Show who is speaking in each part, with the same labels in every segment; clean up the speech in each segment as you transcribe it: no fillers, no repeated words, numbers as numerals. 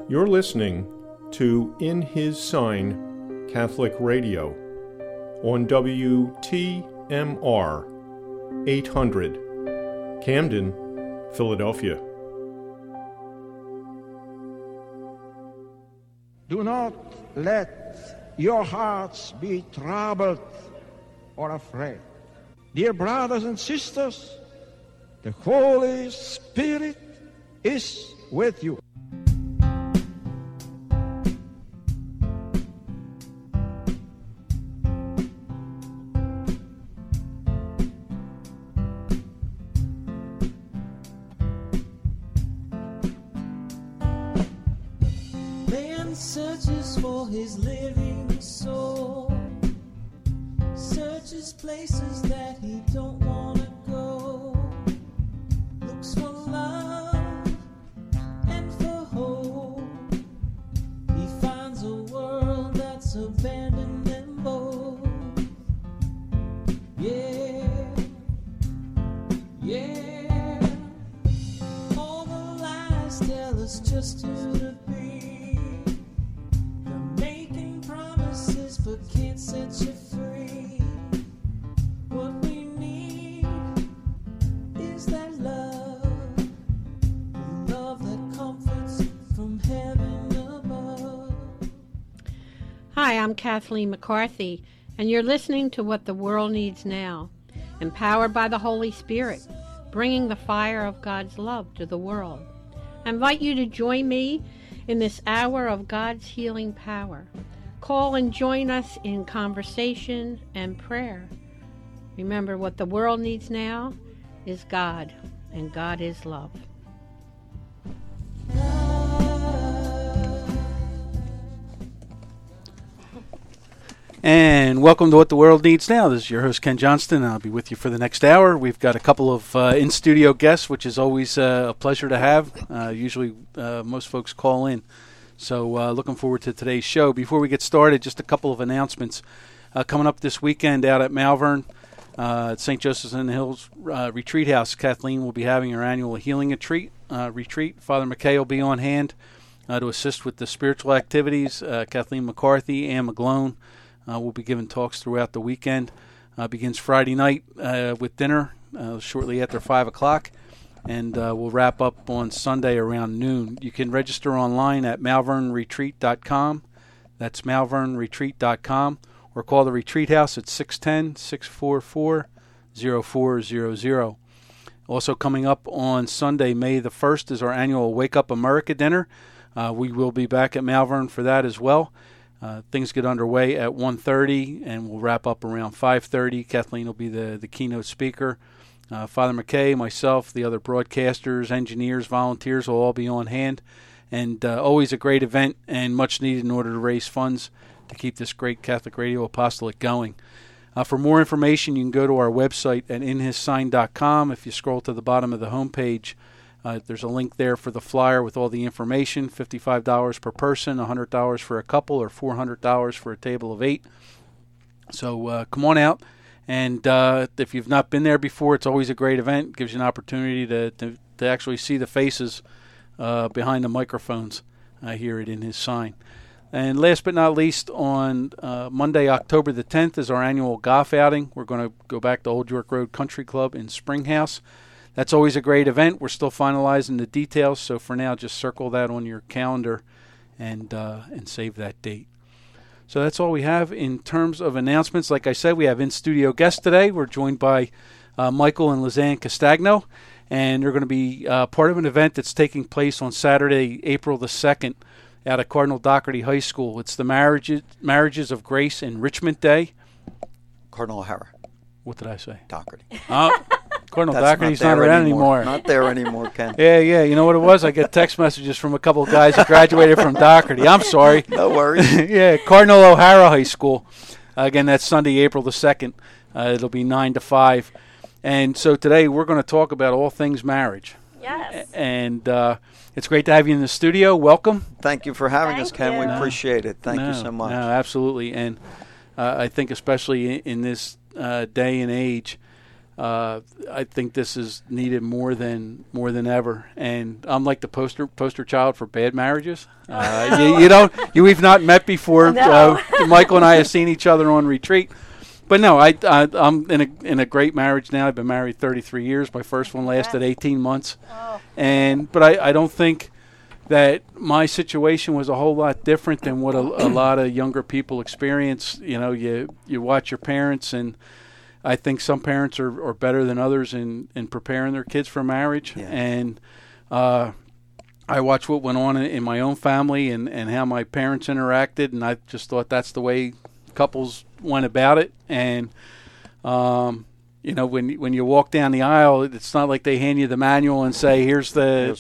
Speaker 1: You're listening to In His Sign Catholic Radio on WTMR 800, Camden, Philadelphia.
Speaker 2: Do not let your hearts be troubled or afraid. Dear brothers and sisters, the Holy Spirit is with you.
Speaker 3: Man searches for his living soul, searches places that he don't want to go, looks for love and for hope. He finds a world that's abandoned them both. Yeah, yeah. All the lies tell us just who to be. They're making promises but can't set you free. What we need is that love, the love that comforts from heaven above.
Speaker 4: Hi, I'm Kathleen McCarthy, and you're listening to What the World Needs Now, empowered by the Holy Spirit, bringing the fire of God's love to the world. I invite you to join me in this hour of God's healing power. Call and join us in conversation and prayer. Remember, what the world needs now is God, and God is love.
Speaker 5: And welcome to What the World Needs Now. This is your host, Ken Johnston, and I'll be with you for the next hour. We've got a couple of in-studio guests, which is always a pleasure to have. Usually most folks call in. So looking forward to today's show. Before we get started, just a couple of announcements. Coming up this weekend out at Malvern, at St. Joseph's in the Hills Retreat House, Kathleen will be having her annual healing retreat. Father McKay will be on hand to assist with the spiritual activities. Kathleen McCarthy, Ann McGlone will be giving talks throughout the weekend. Begins Friday night with dinner shortly after 5 o'clock, and we'll wrap up on Sunday around noon. You can register online at malvernretreat.com. That's malvernretreat.com, or call the Retreat House at 610-644-0400. Also coming up on Sunday, May the 1st, is our annual Wake Up America dinner. We will be back at Malvern for that as well. Things get underway at 1:30, and we'll wrap up around 5:30. Kathleen will be the keynote speaker. Father McKay, myself, the other broadcasters, engineers, volunteers will all be on hand. And always a great event and much needed in order to raise funds to keep this great Catholic radio apostolate going. For more information, you can go to our website at inhissign.com. If you scroll to the bottom of the homepage, there's a link there for the flyer with all the information. $55 per person, $100 for a couple, or $400 for a table of 8. So come on out. And if you've not been there before, it's always a great event. It gives you an opportunity to actually see the faces behind the microphones here at In His Sign. And last but not least, on Monday, October the 10th, is our annual golf outing. We're going to go back to Old York Road Country Club in Springhouse. That's always a great event. We're still finalizing the details, so for now, just circle that on your calendar and save that date. So that's all we have in terms of announcements. Like I said, we have in-studio guests today. We're joined by Michael and Lizanne Castagno, and they're going to be part of an event that's taking place on Saturday, April the 2nd, out at Cardinal Doherty High School. It's the Marriages of Grace Enrichment Day.
Speaker 6: Cardinal O'Hara.
Speaker 5: What did I say?
Speaker 6: Doherty.
Speaker 5: Cardinal Doherty's not around anymore.
Speaker 6: Not there anymore, Ken.
Speaker 5: Yeah. You know what it was? I get text messages from a couple of guys that graduated from Doherty. I'm sorry.
Speaker 6: No worries.
Speaker 5: Yeah, Cardinal O'Hara High School. Again, that's Sunday, April the 2nd. It'll be 9 to 5. And so today we're going to talk about all things marriage.
Speaker 7: Yes.
Speaker 5: And it's great to have you in the studio. Welcome.
Speaker 6: Thank you for having us, Ken.
Speaker 7: you.
Speaker 6: We appreciate it. Thank you so much.
Speaker 5: No, absolutely. And I think especially in this day and age, I think this is needed more than ever, and I'm like the poster child for bad marriages. We've not met before.
Speaker 7: No.
Speaker 5: Michael and I have seen each other on retreat, but no, I'm in a great marriage now. I've been married 33 years. My first one lasted 18 months, but I don't think that my situation was a whole lot different than what a lot of younger people experience. You watch your parents, and I think some parents are better than others in preparing their kids for marriage.
Speaker 6: Yeah.
Speaker 5: And I watched what went on in my own family and how my parents interacted, and I just thought that's the way couples went about it. And when you walk down the aisle, it's not like they hand you the manual and say, here's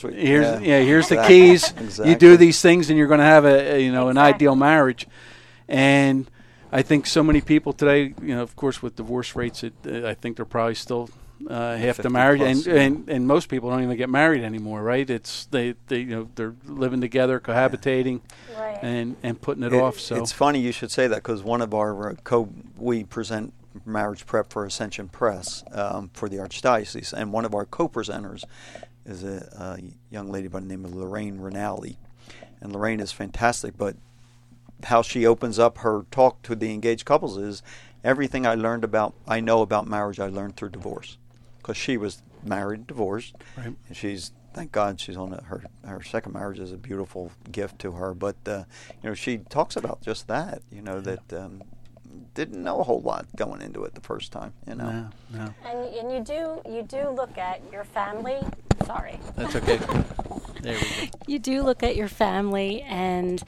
Speaker 5: the keys.
Speaker 6: Exactly.
Speaker 5: You do these things and you're going to have an ideal marriage. And I think so many people today, of course, with divorce rates, I think they're probably still half the marriage, plus, and most people don't even get married anymore, right? It's they're living together, cohabitating,
Speaker 7: right,
Speaker 5: and putting it off. So
Speaker 6: it's funny you should say that, because one of our we present marriage prep for Ascension Press for the Archdiocese, and one of our co-presenters is a young lady by the name of Lorraine Rinaldi, and Lorraine is fantastic, but how she opens up her talk to the engaged couples is everything I know about marriage I learned through divorce, because she was married, divorced,
Speaker 5: right.
Speaker 6: And thank God she's on her second marriage is a beautiful gift to her, but she talks about just that, that didn't know a whole lot going into it the first time,
Speaker 5: No.
Speaker 7: And you do look at your family. Sorry.
Speaker 5: That's okay. There we go.
Speaker 7: You do look at your family and,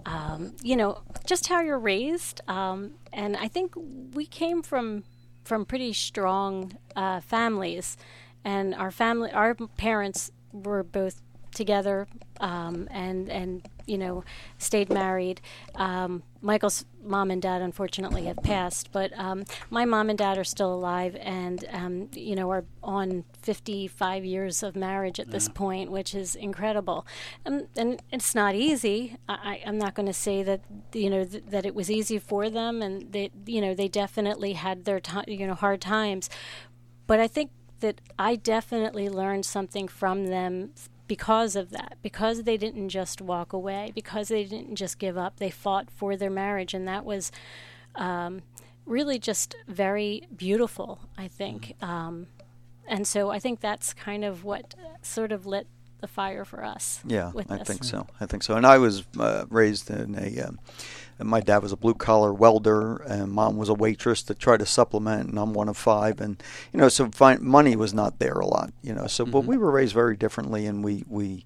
Speaker 7: just how you're raised. And I think we came from pretty strong families, and our parents were both together and stayed married. Michael's mom and dad unfortunately have passed, but my mom and dad are still alive, and are on 55 years of marriage at this point, which is incredible. And it's not easy. I'm not going to say that that it was easy for them, and they definitely had their hard times. But I think that I definitely learned something from them because of that, because they didn't just walk away, because they didn't just give up. They fought for their marriage, and that was really just very beautiful, I think. And so I think that's kind of what sort of lit the fire for us.
Speaker 6: Yeah, I think so. And I was raised in my dad was a blue-collar welder, and mom was a waitress to try to supplement, and I'm one of five. And, so money was not there a lot, So, but we were raised very differently, and we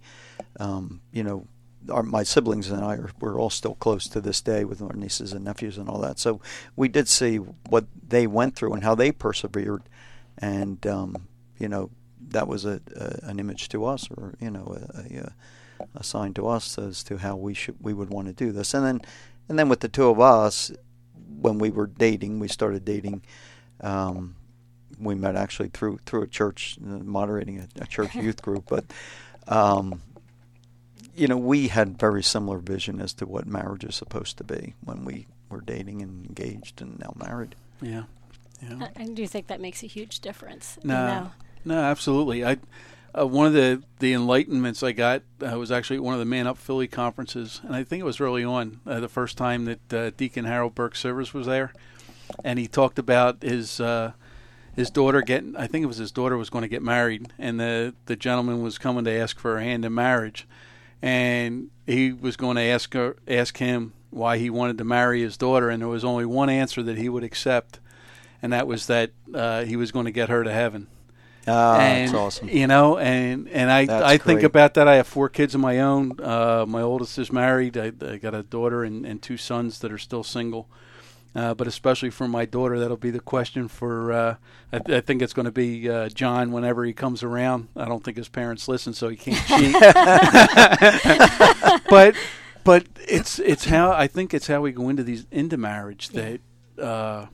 Speaker 6: my siblings and I we're all still close to this day with our nieces and nephews and all that. So we did see what they went through and how they persevered, and, that was an image to us, or, a sign to us as to how we would want to do this. And then with the two of us, when we were dating, we started dating. We met actually through a church, moderating a church youth group. But, we had very similar vision as to what marriage is supposed to be when we were dating and engaged and now married.
Speaker 5: Yeah.
Speaker 7: I do think that makes a huge difference.
Speaker 5: No, absolutely. One of the enlightenments I got was actually at one of the Man Up Philly conferences, and I think it was early on, the first time that Deacon Harold Burke-Sivers was there, and he talked about his daughter I think it was his daughter was going to get married, and the gentleman was coming to ask for her hand in marriage, and he was going to ask him why he wanted to marry his daughter, and there was only one answer that he would accept, and that was that he was going to get her to heaven.
Speaker 6: That's awesome.
Speaker 5: And I think about that. I have 4 kids of my own. My oldest is married. I got a daughter and 2 sons that are still single. But especially for my daughter, that'll be the question for, I think it's going to be John whenever he comes around. I don't think his parents listen, so he can't cheat. But it's how, I think it's how we go into marriage that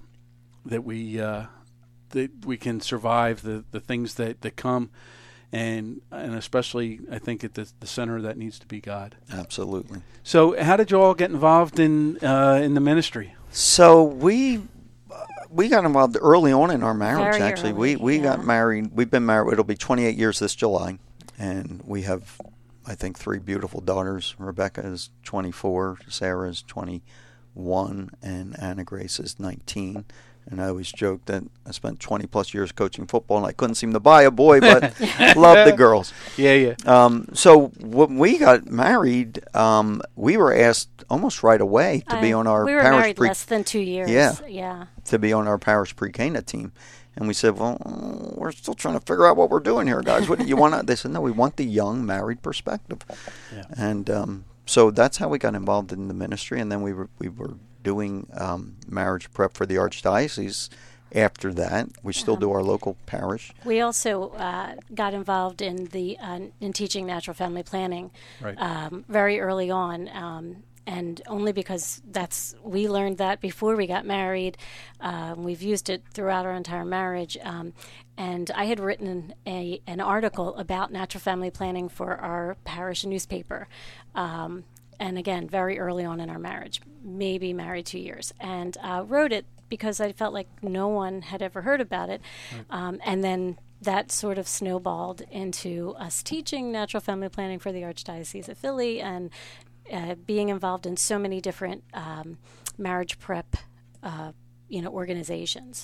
Speaker 5: we can survive the things that come, and especially I think at the center of that needs to be God.
Speaker 6: Absolutely.
Speaker 5: So how did you all get involved in the ministry?
Speaker 6: So we We got involved early on in our marriage,
Speaker 7: Very
Speaker 6: actually.
Speaker 7: early,
Speaker 6: We got
Speaker 7: yeah.
Speaker 6: married. We've been married. It'll be 28 years this July. And we have, I think, 3 beautiful daughters. Rebecca is 24, Sarah is 21, and Anna Grace is 19. And I always joke that I spent 20 plus years coaching football, and I couldn't seem to buy a boy, but love the girls.
Speaker 5: Yeah.
Speaker 6: So when we got married, we were asked almost right away to be on our
Speaker 7: We were
Speaker 6: parish
Speaker 7: married less than 2 years.
Speaker 6: Yeah. to be on our parish pre-Cana team. And we said, well, we're still trying to figure out what we're doing here, guys. What do you want? They said, no, we want the young married perspective.
Speaker 5: Yeah.
Speaker 6: And so that's how we got involved in the ministry. And then we were doing marriage prep for the Archdiocese. After that, we still do our local parish.
Speaker 7: We also got involved in in teaching natural family planning
Speaker 5: Right.
Speaker 7: very early on, and only because we learned that before we got married. We've used it throughout our entire marriage. And I had written an article about natural family planning for our parish newspaper. And again, very early on in our marriage, maybe married 2 years, and wrote it because I felt like no one had ever heard about it. And then that sort of snowballed into us teaching natural family planning for the Archdiocese of Philly and being involved in so many different marriage prep, organizations.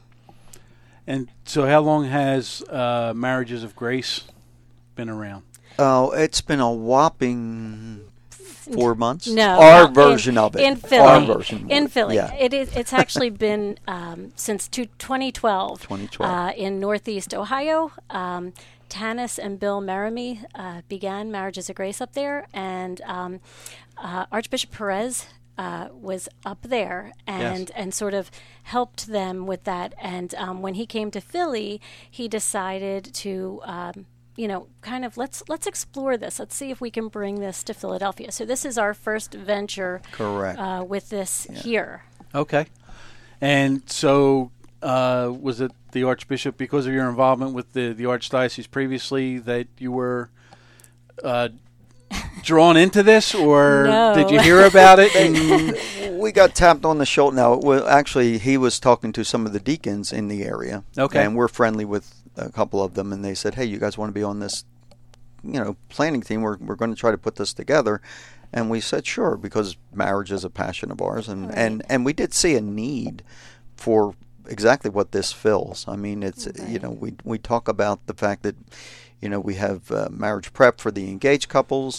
Speaker 5: And so how long has Marriages of Grace been around?
Speaker 6: Oh, it's been a whopping 4 months.
Speaker 7: No,
Speaker 6: our
Speaker 7: no,
Speaker 6: version of it.
Speaker 7: in Philly.
Speaker 6: Our version.
Speaker 7: In Philly,
Speaker 6: Yeah.
Speaker 7: it's actually been since 2012.
Speaker 6: 2012.
Speaker 7: In Northeast Ohio. Tanis and Bill Merrimee began Marriages of Grace up there, and Archbishop Perez was up there and sort of helped them with that. And when he came to Philly, he decided to kind of let's explore this. Let's see if we can bring this to Philadelphia. So this is our first venture.
Speaker 6: Correct.
Speaker 7: With this here.
Speaker 5: Okay. And so was it the Archbishop, because of your involvement with the Archdiocese previously, that you were drawn into this, or
Speaker 7: No.
Speaker 5: did you hear about it? And
Speaker 6: We got tapped on the shoulder. Now, actually, he was talking to some of the deacons in the area.
Speaker 5: Okay.
Speaker 6: And we're friendly with a couple of them, and they said, hey, you guys want to be on this, planning team? We're going to try to put this together. And we said, sure, because marriage is a passion of ours. And we did see a need for exactly what this fills. I mean, it's, we talk about the fact that, we have marriage prep for the engaged couples.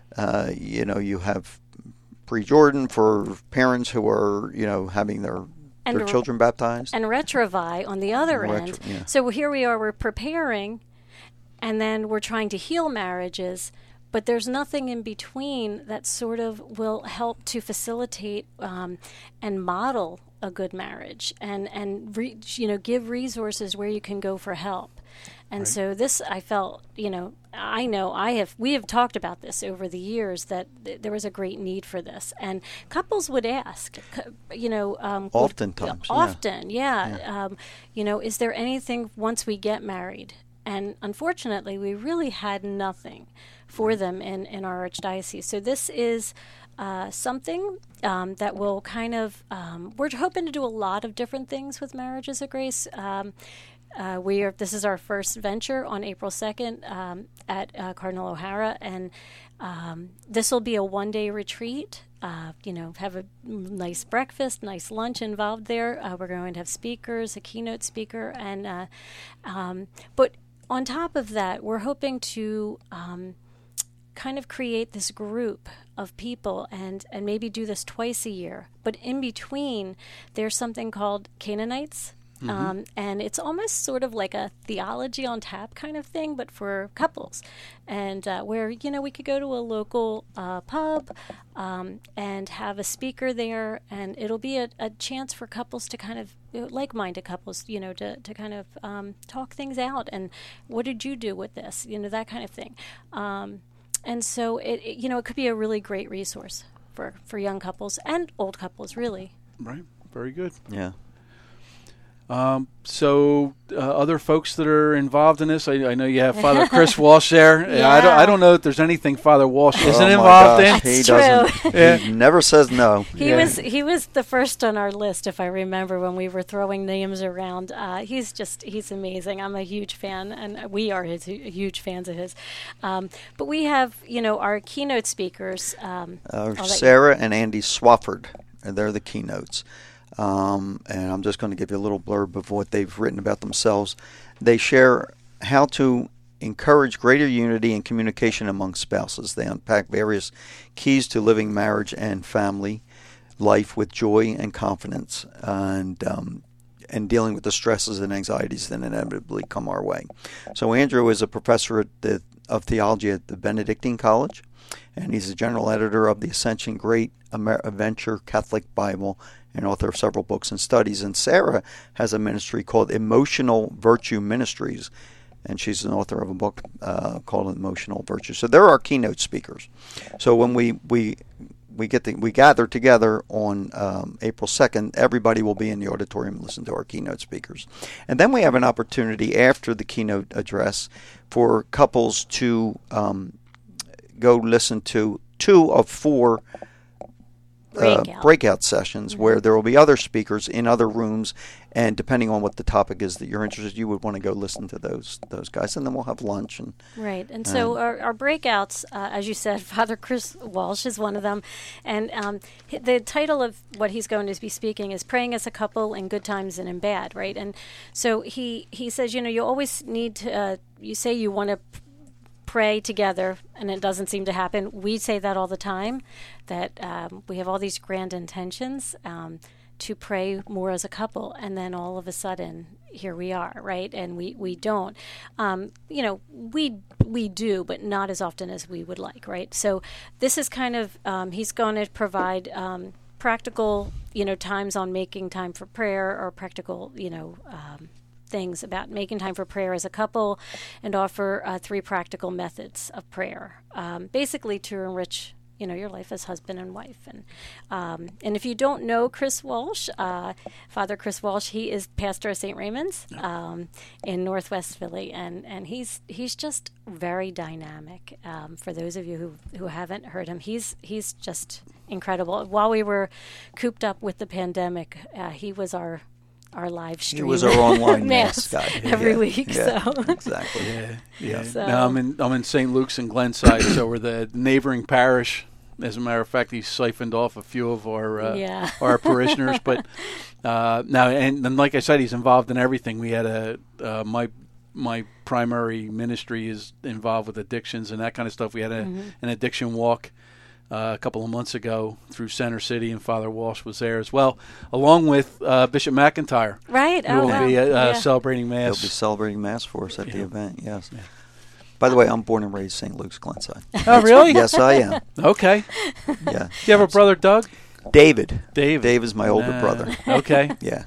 Speaker 6: You have pre-Jordan for parents who are, having their children baptized.
Speaker 7: And Retrovi on the other end.
Speaker 6: Yeah.
Speaker 7: So here we are, we're preparing, and then we're trying to heal marriages, but there's nothing in between that sort of will help to facilitate and model a good marriage and give resources where you can go for help. And so this, I felt, we have talked about this over the years, that there was a great need for this. And couples would ask,
Speaker 6: Oftentimes, yeah.
Speaker 7: Is there anything once we get married? And unfortunately, we really had nothing for them in our archdiocese. So this is something that will kind of, we're hoping to do a lot of different things with Marriages of Grace. This is our first venture on April 2nd at Cardinal O'Hara, and this will be a one-day retreat. Have a nice breakfast, nice lunch involved there. We're going to have speakers, a keynote speaker, and but on top of that, we're hoping to kind of create this group of people and maybe do this twice a year. But in between, there's something called Canaanites. And it's almost sort of like a theology on tap kind of thing, but for couples. And where, we could go to a local pub and have a speaker there, and it'll be a chance for couples to kind of, like-minded couples, to kind of talk things out. And what did you do with this? That kind of thing. And so, it could be a really great resource for young couples and old couples, really.
Speaker 5: Right. Very good.
Speaker 6: Yeah.
Speaker 5: So other folks that are involved in this, I know you have Father Chris Walsh there.
Speaker 7: Yeah.
Speaker 5: I don't know if there's anything Father Walsh isn't
Speaker 6: Oh my
Speaker 5: involved
Speaker 6: gosh,
Speaker 5: in.
Speaker 6: He
Speaker 7: That's
Speaker 6: doesn't. He never says no.
Speaker 7: He was the first on our list, if I remember, when we were throwing names around. He's amazing. I'm a huge fan, and we are huge fans of his. But we have, our keynote speakers.
Speaker 6: Sarah and Andy Swafford, and they're the keynotes. And I'm just going to give you a little blurb of what they've written about themselves. They share how to encourage greater unity and communication among spouses. They unpack various keys to living marriage and family life with joy and confidence, and dealing with the stresses and anxieties that inevitably come our way. So Andrew is a professor of theology at the Benedictine College, and he's the general editor of the Ascension Great Adventure Catholic Bible and author of several books and studies. And Sarah has a ministry called Emotional Virtue Ministries, and she's an author of a book called Emotional Virtue. So they're our keynote speakers. So when we gather together on April 2nd, everybody will be in the auditorium and listen to our keynote speakers. And then we have an opportunity after the keynote address for couples to go listen to 2 of 4 breakout sessions where there will be other speakers in other rooms, and depending on what the topic is that you're interested in, you would want to go listen to those guys, and then we'll have lunch.
Speaker 7: And so our breakouts, as you said, Father Chris Walsh is one of them, and the title of what he's going to be speaking is Praying as a Couple in Good Times and in Bad, right? And so he says, you always need to, you say you want to pray together, and it doesn't seem to happen. We say that all the time, that we have all these grand intentions to pray more as a couple, and then all of a sudden, here we are, right? And we don't. We do, but not as often as we would like, right? So this is kind of, he's going to provide practical, times on making time for prayer, or practical, things about making time for prayer as a couple, and offer 3 practical methods of prayer, basically to enrich your life as husband and wife. And if you don't know Chris Walsh, Father Chris Walsh, he is pastor of St. Raymond's in Northwest Philly, and he's just very dynamic. For those of you who haven't heard him, he's just incredible. While we were cooped up with the pandemic, he was our live stream.
Speaker 6: He was our online mass guy
Speaker 7: every week.
Speaker 6: Yeah,
Speaker 7: So
Speaker 6: exactly.
Speaker 5: Yeah.
Speaker 7: So.
Speaker 5: Now I'm in St. Luke's in Glenside, so we're the neighboring parish. As a matter of fact, he siphoned off a few of our parishioners. But now, and like I said, he's involved in everything. We had my primary ministry is involved with addictions and that kind of stuff. We had an addiction walk a couple of months ago through Center City, and Father Walsh was there as well, along with Bishop McIntyre.
Speaker 7: Right.
Speaker 5: Who will be celebrating Mass.
Speaker 6: He'll be celebrating Mass for us at the event, yes. Yeah. By the way, I'm born and raised St. Luke's, Glenside.
Speaker 5: Oh, really?
Speaker 6: Yes, I am.
Speaker 5: Okay.
Speaker 6: Yeah.
Speaker 5: Do you have a brother, Doug?
Speaker 6: David.
Speaker 5: Dave
Speaker 6: is my older brother.
Speaker 5: Okay.
Speaker 6: Yeah.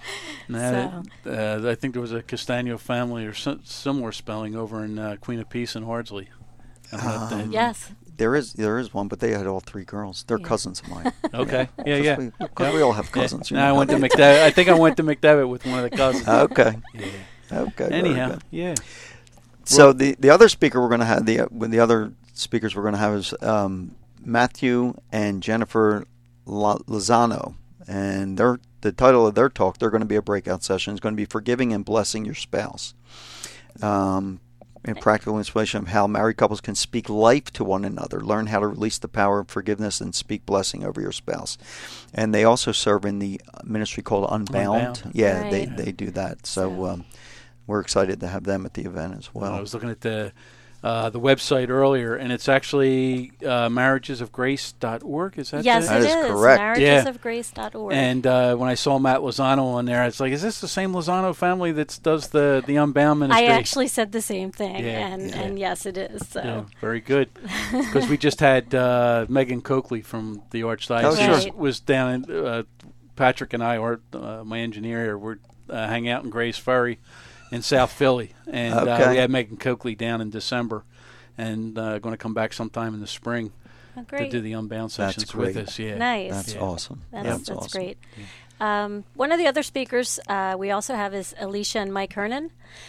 Speaker 5: I think there was a Castagno family or similar spelling over in Queen of Peace in Hardsley.
Speaker 7: Yes.
Speaker 6: There is one, but they had all 3 girls. They're cousins of mine.
Speaker 5: Okay.
Speaker 6: Yeah. We all have cousins.
Speaker 5: I went to McDevitt. I think I went to McDevitt with one of the cousins.
Speaker 6: Okay.
Speaker 5: Yeah.
Speaker 6: Okay.
Speaker 5: Anyhow, yeah.
Speaker 6: So the other speaker we're going to have, the other speakers we're going to have is Matthew and Jennifer Lozano, and the title of their talk, they're going to be a breakout session, is going to be Forgiving and Blessing Your Spouse. And practical inspiration of how married couples can speak life to one another, learn how to release the power of forgiveness and speak blessing over your spouse. And they also serve in the ministry called Unbound. Yeah, right. They do that. So we're excited to have them at the event as well.
Speaker 5: I was looking at the website earlier, and it's actually marriagesofgrace.org. Is that
Speaker 7: yes,
Speaker 6: that
Speaker 7: it
Speaker 6: is correct.
Speaker 7: Marriagesofgrace.org.
Speaker 5: And when I saw Matt Lozano on there, it's like, is this the same Lozano family that does the Unbound ministry?
Speaker 7: I actually said the same thing, and yes, it is. So.
Speaker 5: Yeah, very good. Because we just had Megan Coakley from the Archdiocese was down in Patrick and I, or my engineer here, were hanging out in Grace Ferry in South Philly, and we had Megan Coakley down in December, and going to come back sometime in the spring to do the Unbound sessions with us. Yeah,
Speaker 7: nice.
Speaker 6: That's awesome.
Speaker 7: That's
Speaker 6: awesome.
Speaker 7: great. one of the other speakers we also have is Alicia and Mike Hernan,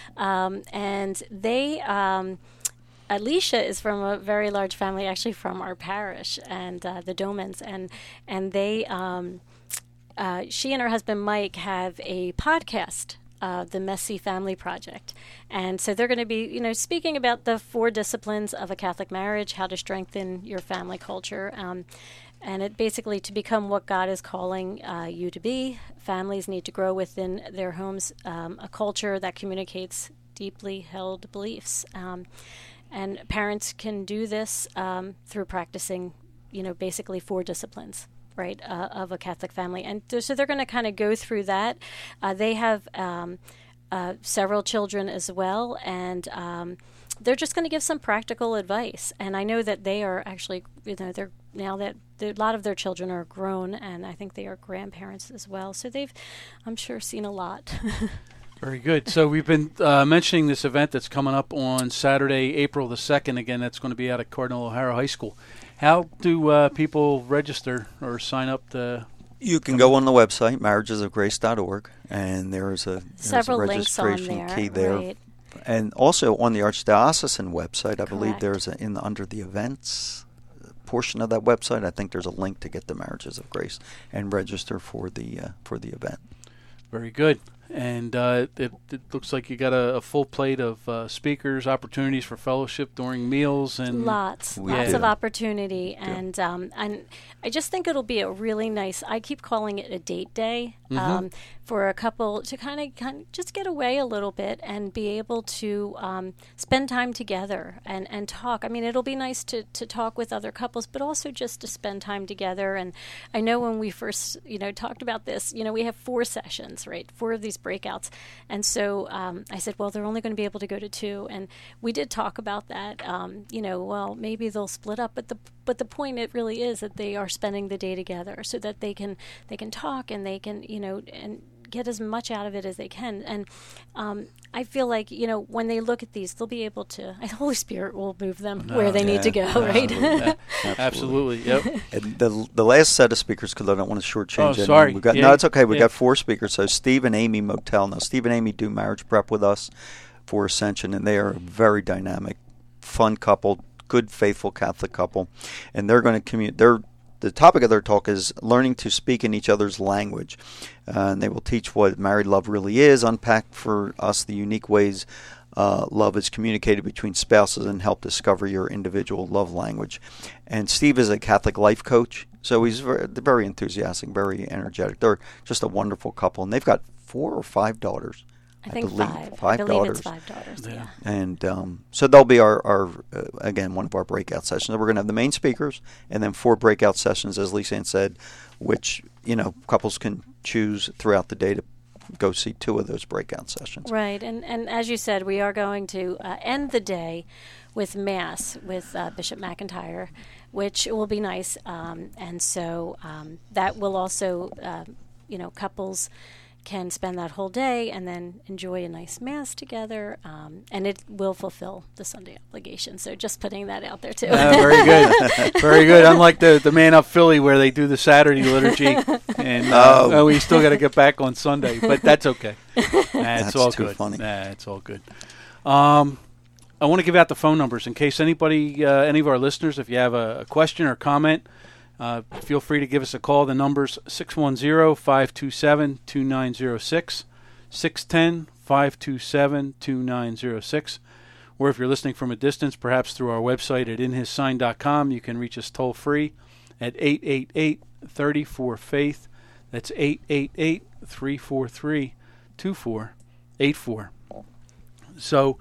Speaker 7: and they. Alicia is from a very large family, actually from our parish, and the Domans, and they, she and her husband Mike have a podcast, the Messy Family Project, and so they're going to be, speaking about the 4 disciplines of a Catholic marriage, how to strengthen your family culture, and it basically to become what God is calling you to be. Families need to grow within their homes a culture that communicates deeply held beliefs. And parents can do this through practicing, basically 4 disciplines, right, of a Catholic family. And so they're going to kind of go through that. They have several children as well, and they're just going to give some practical advice. And I know that they are actually, they're now that a lot of their children are grown, and I think they are grandparents as well. So they've, I'm sure, seen a lot.
Speaker 5: Very good. So we've been mentioning this event that's coming up on Saturday, April the 2nd. Again, that's going to be out at Cardinal O'Hara High School. How do people register or sign up to?
Speaker 6: You can go on the website, marriagesofgrace.org, and there's a registration key there.
Speaker 7: Right.
Speaker 6: And also on the Archdiocesan website, I believe
Speaker 7: Correct.
Speaker 6: there's under the events portion of that website, I think there's a link to get the Marriages of Grace and register for the event.
Speaker 5: Very good. And it looks like you got a full plate of speakers, opportunities for fellowship during meals, and
Speaker 7: lots of opportunity, and I just think it'll be a really nice. I keep calling it a date day for a couple to kind of just get away a little bit and be able to spend time together and talk. I mean, it'll be nice to talk with other couples, but also just to spend time together. And I know when we first talked about this, we have 4 sessions, right? 4 of these breakouts, and so I said, well, they're only going to be able to go to 2, and we did talk about that. Well, maybe they'll split up, but the point it really is that they are spending the day together, so that they can talk and they can and get as much out of it as they can. And I feel like when they look at these, they'll be able to. The Holy Spirit will move them where they need to go. Right?
Speaker 5: Absolutely. Yep.
Speaker 6: And the last set of speakers, because I don't want to shortchange it.
Speaker 5: Sorry.
Speaker 6: No, it's okay. We got 4 speakers. So Steve and Amy Motel. Now, Steve and Amy do marriage prep with us for Ascension, and they are a very dynamic, fun couple, good, faithful Catholic couple, and they're going to the topic of their talk is learning to speak in each other's language. And they will teach what married love really is, unpack for us the unique ways love is communicated between spouses, and help discover your individual love language. And Steve is a Catholic life coach, so he's very enthusiastic, very energetic. They're just a wonderful couple, and they've got 4 or 5 daughters.
Speaker 7: I think
Speaker 6: believe
Speaker 7: 5.
Speaker 6: 5
Speaker 7: I believe
Speaker 6: daughters.
Speaker 7: it's 5 daughters. Yeah.
Speaker 6: And so they'll be our again, one of our breakout sessions. We're going to have the main speakers and then 4 breakout sessions, as Lisanne said, which couples can choose throughout the day to go see 2 of those breakout sessions.
Speaker 7: Right, and as you said, we are going to end the day with Mass with Bishop McIntyre, which will be nice, and so that will also, couples can spend that whole day and then enjoy a nice Mass together, and it will fulfill the Sunday obligation. So just putting that out there too.
Speaker 5: Very good, very good. Unlike the Man Up Philly where they do the Saturday liturgy, and we still got to get back on Sunday, but that's okay. It's all
Speaker 6: too
Speaker 5: good.
Speaker 6: Funny.
Speaker 5: It's all good. I want to give out the phone numbers in case anybody, any of our listeners, if you have a question or comment. Feel free to give us a call. The number's 610-527-2906, 610-527-2906. Or if you're listening from a distance, perhaps through our website at inhissign.com, you can reach us toll free at 888-34-FAITH. That's 888-343-2484. So,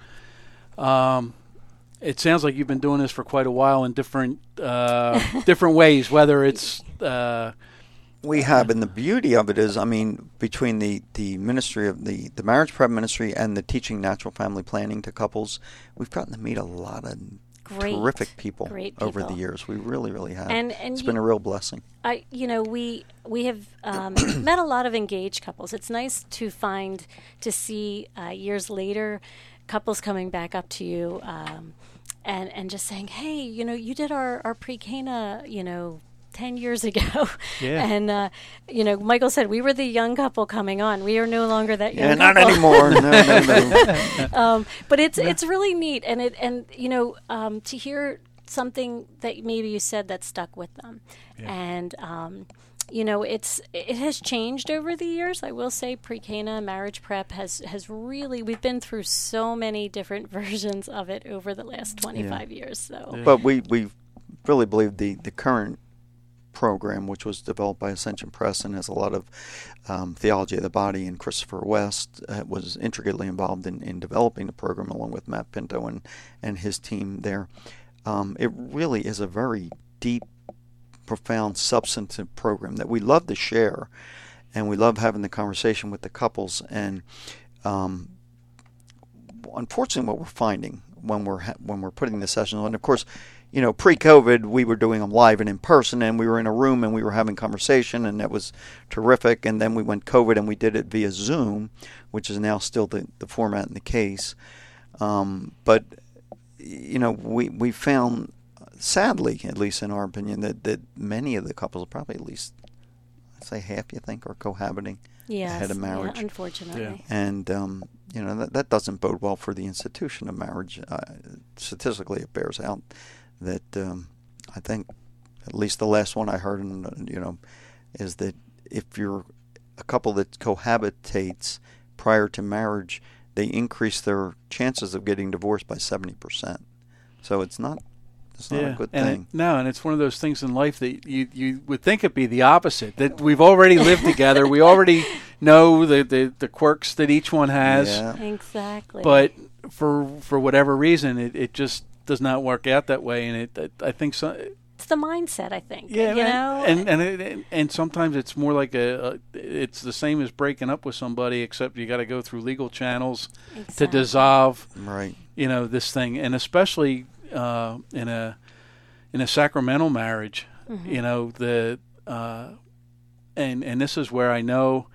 Speaker 5: it sounds like you've been doing this for quite a while in different ways, whether it's...
Speaker 6: We have, and the beauty of it is, between the ministry of the marriage prep ministry and the teaching natural family planning to couples, we've gotten to meet a lot of terrific people over the years. We really, really have. And it's been a real blessing.
Speaker 7: We have met a lot of engaged couples. It's nice to see years later couples coming back up to you and just saying, hey, you did our pre-Cana, 10 years ago.
Speaker 5: Yeah.
Speaker 7: And, Michael said we were the young couple coming on. We are no longer that young
Speaker 6: Yeah,
Speaker 7: couple.
Speaker 6: not anymore. No.
Speaker 7: But it's really neat. And to hear something that maybe you said that stuck with them.
Speaker 5: Yeah.
Speaker 7: And, it has changed over the years. I will say pre-Cana marriage prep has really, we've been through so many different versions of it over the last 25 years. So,
Speaker 6: But we really believe the current program, which was developed by Ascension Press and has a lot of theology of the body, and Christopher West was intricately involved in developing the program along with Matt Pinto and his team there. It really is a very deep, profound, substantive program that we love to share, and we love having the conversation with the couples. And unfortunately, what we're finding when we're putting the sessions on, of course, pre-COVID, we were doing them live and in person, and we were in a room and we were having conversation, and that was terrific. And then we went COVID and we did it via Zoom, which is now still the format and the case. But we found, sadly, at least in our opinion, that many of the couples, probably at least, I'd say half, you think, are cohabiting ahead of marriage.
Speaker 7: Yeah, unfortunately.
Speaker 5: Yeah.
Speaker 6: And, that doesn't bode well for the institution of marriage. Statistically, it bears out that I think, at least the last one I heard, is that if you're a couple that cohabitates prior to marriage, they increase their chances of getting divorced by 70%. So it's not a good thing.
Speaker 5: And it's one of those things in life that you would think it'd be the opposite, that we've already lived together. We already know the quirks that each one has.
Speaker 6: Yeah.
Speaker 7: Exactly.
Speaker 5: But for whatever reason, it just does not work out that way. And I think so.
Speaker 7: It's the mindset, I think.
Speaker 5: Yeah, and sometimes it's more like it's the same as breaking up with somebody, except you got to go through legal channels to dissolve,
Speaker 6: right?
Speaker 5: This thing, and especially in a sacramental marriage, and this is where I know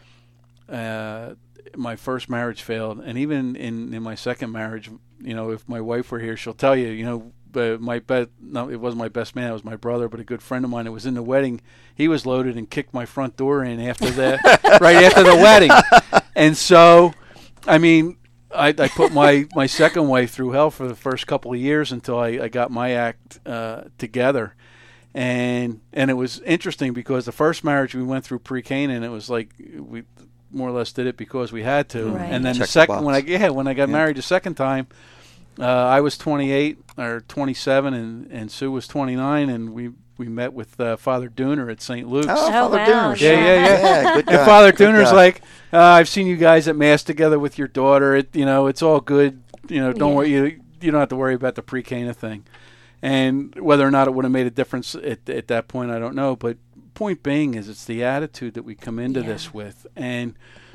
Speaker 5: my first marriage failed, and even in my second marriage, if my wife were here, she'll tell you, it wasn't my best man, it was my brother, but a good friend of mine. It was in the wedding. He was loaded and kicked my front door in after right after the wedding. And so, I mean, I put my second wife through hell for the first couple of years until I got my act together. And it was interesting because the first marriage we went through pre-Cana, and it was like we more or less did it because we had to.
Speaker 7: Right.
Speaker 5: And then
Speaker 6: Check
Speaker 5: the second,
Speaker 6: the
Speaker 5: when I got married the second time, I was 28 or 27, and Sue was 29, and we met with Father Dooner at St. Luke's.
Speaker 6: Oh, Father
Speaker 7: wow.
Speaker 6: Dooner.
Speaker 5: Yeah.
Speaker 6: Good guy.
Speaker 5: And Father
Speaker 6: Good
Speaker 5: Dooner's
Speaker 6: guy.
Speaker 5: like, I've seen you guys at Mass together with your daughter. It's all good. Don't worry. You don't have to worry about the pre-Cana thing. And whether or not it would have made a difference at that point, I don't know. But point being is it's the attitude that we come into this with. And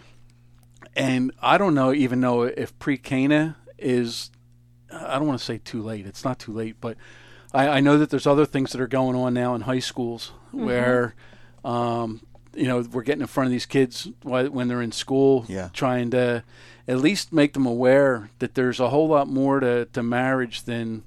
Speaker 5: I don't even know if pre-Cana is, I don't want to say too late. It's not too late, but I know that there's other things that are going on now in high schools where, we're getting in front of these kids when they're in school, trying to at least make them aware that there's a whole lot more to marriage than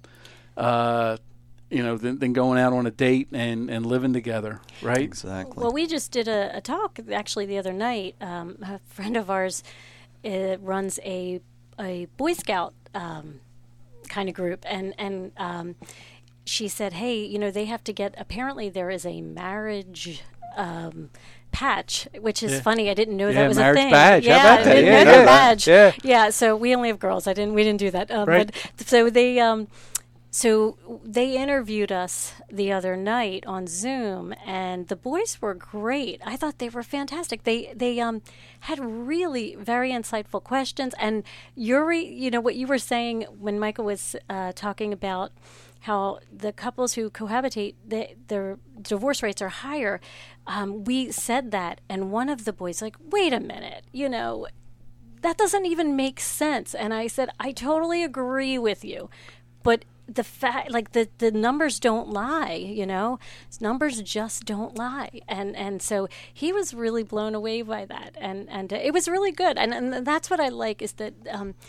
Speaker 5: than going out on a date and living together, right?
Speaker 6: Exactly.
Speaker 7: Well, we just did a talk actually the other night. A friend of ours runs a Boy Scout kind of group, and she said, hey, they have to get, apparently there is a marriage patch, which is funny. I didn't know that was a thing.
Speaker 5: Marriage badge.
Speaker 7: Yeah,
Speaker 5: How about
Speaker 7: I didn't
Speaker 5: that?
Speaker 7: know the badge.
Speaker 5: Yeah.
Speaker 7: So we only have girls. We didn't do that.
Speaker 5: Right.
Speaker 7: But so they they interviewed us the other night on Zoom, and the boys were great. I thought they were fantastic. They had really very insightful questions. And Yuri, what you were saying when Michael was talking about how the couples who cohabitate, their divorce rates are higher. We said that, and one of the boys like, wait a minute, that doesn't even make sense. And I said, I totally agree with you, but the fact, the numbers don't lie, numbers just don't lie. And so he was really blown away by that. And it was really good. And that's what I like is that,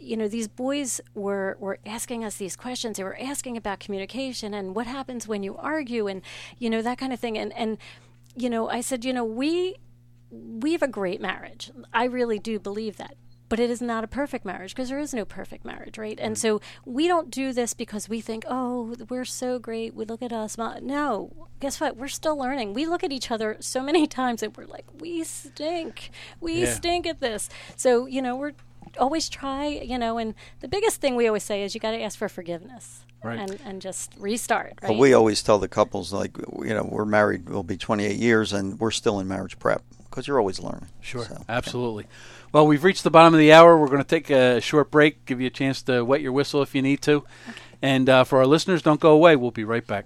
Speaker 7: these boys were asking us these questions. They were asking about communication and what happens when you argue and, that kind of thing. And I said, we have a great marriage. I really do believe that. But it is not a perfect marriage because there is no perfect marriage, right? And so we don't do this because we think, oh, we're so great. We look at us. No, guess what? We're still learning. We look at each other so many times that we're like, we stink. We stink at this. So, we're always try, and the biggest thing we always say is you got to ask for forgiveness. Right. And just restart, right?
Speaker 6: Well, we always tell the couples, like, we're married, we'll be 28 years, and we're still in marriage prep because you're always learning.
Speaker 5: Sure, so, absolutely. Well, we've reached the bottom of the hour. We're going to take a short break, give you a chance to wet your whistle if you need to. Okay. And for our listeners, don't go away. We'll be right back.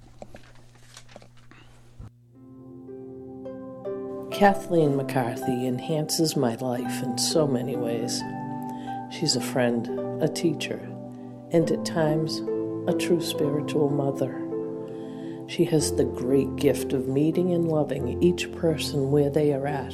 Speaker 8: Kathleen McCarthy enhances my life in so many ways. She's a friend, a teacher, and at times, a true spiritual mother. She has the great gift of meeting and loving each person where they are at.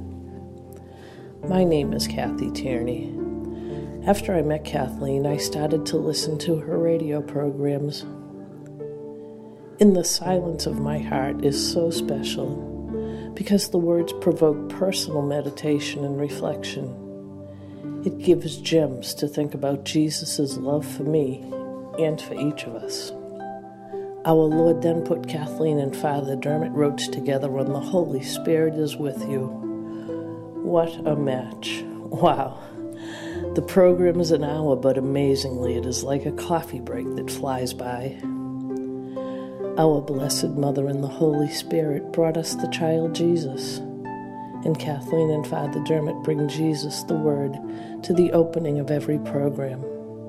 Speaker 8: My name is Kathy Tierney. After I met Kathleen, I started to listen to her radio programs. In the Silence of My Heart is so special because the words provoke personal meditation and reflection. It gives gems to think about Jesus' love for me and for each of us. Our Lord then put Kathleen and Father Dermot Roach together on The Holy Spirit is With You. What a match. Wow. The program is an hour, but amazingly, it is like a coffee break that flies by. Our Blessed Mother and the Holy Spirit brought us the child Jesus, and Kathleen and Father Dermot bring Jesus, the Word, to the opening of every program.